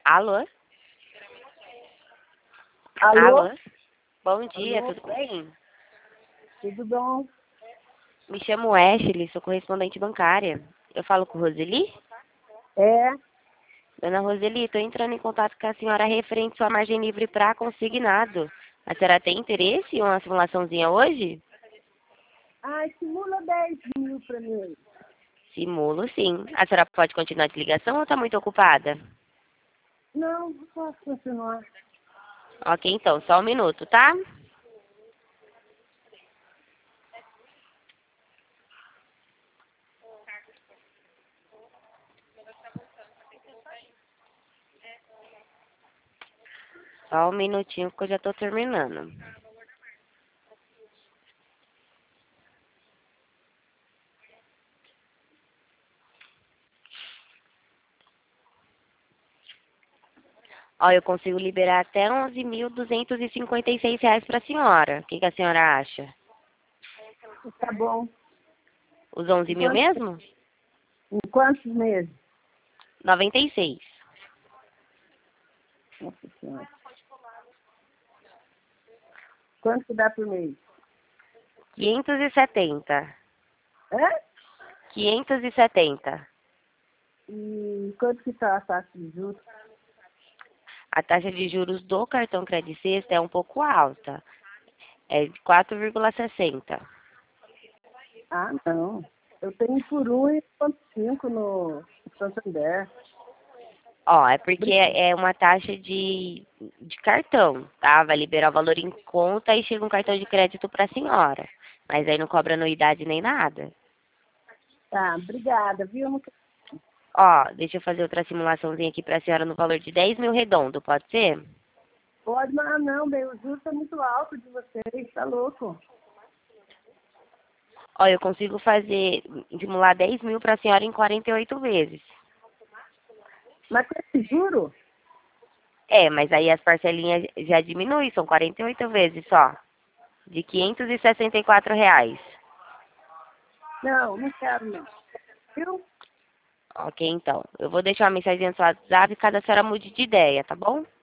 Alô? Alô? Alô? Bom dia, Alô? tudo bem? Tudo bom? Me chamo Ashley, sou correspondente bancária. Eu falo com Roseli? É? Dona Roseli, estou entrando em contato com a senhora referente sua margem livre para consignado. A senhora tem interesse em uma simulaçãozinha hoje? Ai, simula 10.000 para mim. Simulo, sim. A senhora pode continuar de ligação ou está muito ocupada? Não, não posso continuar. Ok, então, só um minuto, tá? Só um minutinho que eu já estou terminando. Ó, eu consigo liberar até 11.256 reais para a senhora. O que a senhora acha? Tá bom. Os 11 mil mesmo? Em quantos meses? 96. Nossa Senhora. Quanto que dá por mês? 570. Hã? 570. E quanto que tá a taxa de juros? A taxa de juros do cartão Credit Sexta é um pouco alta. É de 4,60. Ah, não. Eu tenho por 1,5 no Santander. Ó, é porque é uma taxa de cartão, tá? Vai liberar o valor em conta e chega um cartão de crédito para a senhora. Mas aí não cobra anuidade nem nada. Tá, obrigada, viu? Não Ó, deixa eu fazer outra simulaçãozinha aqui para a senhora no valor de 10 mil redondo, pode ser? pode, mas não, bem, o juros tá muito alto de vocês, tá louco. Ó, eu consigo fazer, simular 10 mil para a senhora em 48 vezes. Mas com esse juro? É, mas aí as parcelinhas já diminuem, são 48 vezes só. De 564 reais. Não, não quero não. Viu? Ok, então. Eu vou deixar uma mensagem no seu WhatsApp caso a senhora mude de ideia, tá bom?